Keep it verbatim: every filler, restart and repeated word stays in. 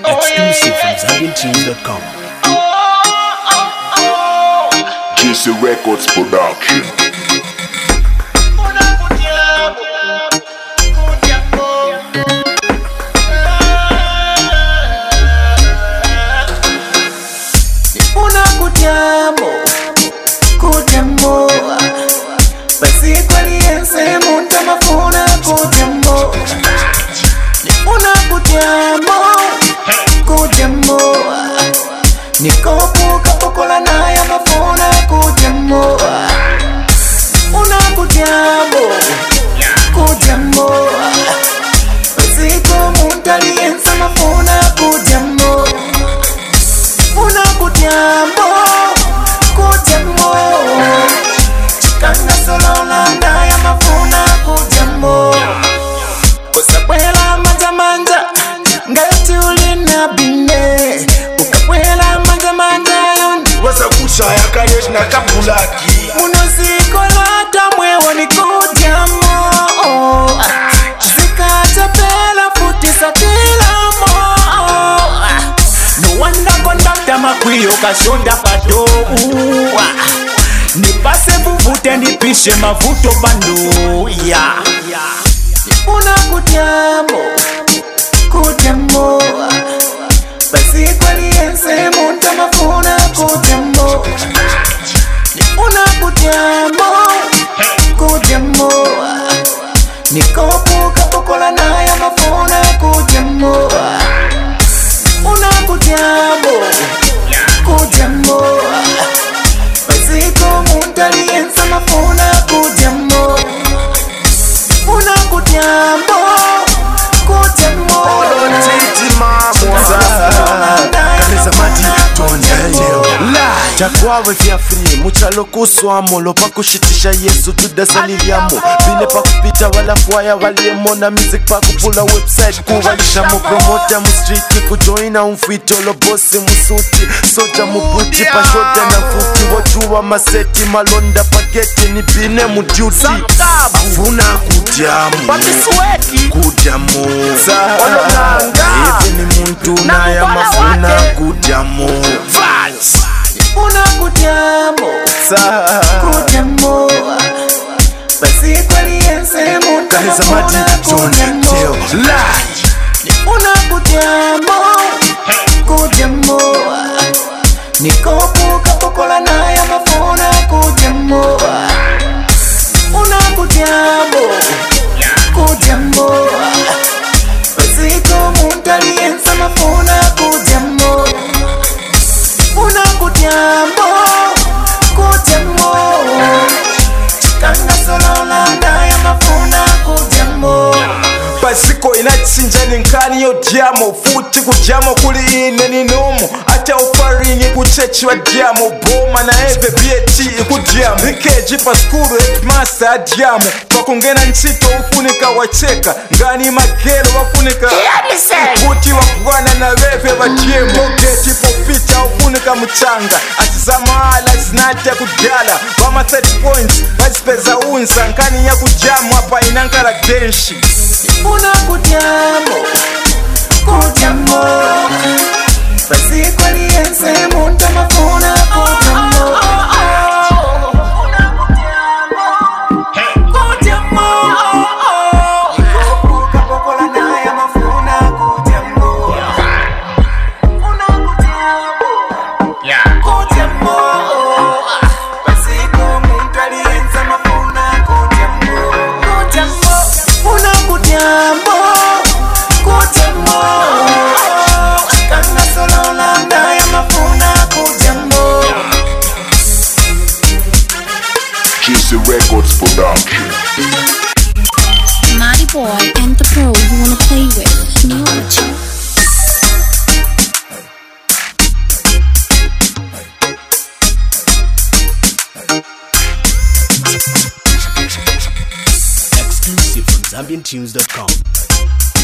Exclusive from Zambian Tunes dot com. J C Records Production. Una kutiamo, kutiamo. Basi kwaliense munta mafuna kutiamo. Una kutiamo, kutiamo. Nikopu kapokola na ya mafuna kutiamo. Una kutiamo, kutiamo. Basi kwa munta liense mafuna kutiamo. Una kutiamo, kutiamo. Chikanga solo landa ya mafuna kutiamo. Kusapwela manja manja, ngati ulina bine. Ukapwela manja manja yondi wasa kushaya kayesh na kapulaki munosiko lata mwewo ni kutiamo. Zikatapela futi satilamo. No wonder conductor makwiyo kashoda pato. Nipase buvute nipishe mavuto bando. Yeah. Una kutiamo, kutiamo. Basi kwaliense munta mafuna kutiamo. Una kutiamo, kutiamo. Nikopu kapokola na ya mafuna kutiamo. Una kutiamo, kutiamo. Basi kwa munta liense mafuna kutiamo. Una kutiamo, kutiamo. titi mamoza kaneza mati tondeleo takwawe vya free muchalo kuswamo lopa kushitisha Yesu tudasaliliamo bile pa kupita wala fwaya waliemo na music pa kupula website kuwalisha mu promote mu street kujoina umfito lo boss musuti soja mubuti pa shoda na futi wajua maseti malonda pageti ni bine mu duty afuna kutiamo kutiamo hivi ni muntu na ya mafuna kutiamo Una kutiamo, kutiamo. Basi kwaliense munta mafuna kutiamo. Una kutiamo, kutiamo. Nikopu kapokola na ya mafuna kutiamo. Una kutiamo, kutiamo. Basi kwa munta liense mafuna kutiamo. Una kutiamo, kutiamo. Chikanga solo landa ya mafuna kutiamo. Pasiko inachinja ninkani yo diamo. Futi kujamo kuli ine ni nomo. Acha ufaringi kuchechi wa diamo. Boma na eve B A T kudiamo. Nikeji pa skuru headmaster diamo. Kwa kungena nchito ufunika wacheka. Ngani magelo wafunika Puti wakwana na reve wa diemo. Geti popita ufunika mchanga. Atizama ala zinati ya kudala. Wama thirty points wajipeza unza. Nkani ya kujamu hapa inankara denshi. Una kutiamo, kutiamo. Basi kwaliense munta mafuna kutiamo. Una kutiamo, kutiamo. Nikopu kapokola na ya mafuna kutiamo. Una kutiamo, kutiamo. Basi kwa munta liense mafuna kutiamo. Kutiamo. Una kutiamo, kutiamo. Chikanga solo landa ya mafuna kutiamo. J C Records Production. Mighty boy and the pro you wanna play with. New Archer. Exclusive from Zambian Tunes dot com.